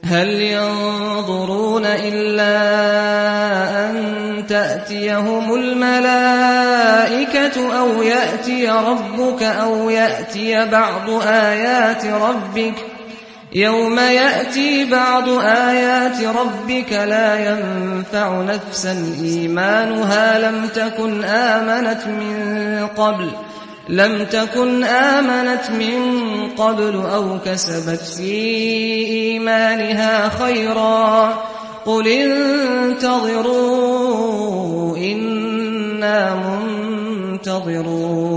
هل ينظرون إلا أن تأتيهم الملائكة أو يأتي ربك أو يأتي بعض آيات ربك يوم يأتي بعض آيات ربك لا ينفع نفسا إيمانها لم تكن آمنت من قبل أو كسبت في إيمانها خيرا قل انتظروا إنا منتظرون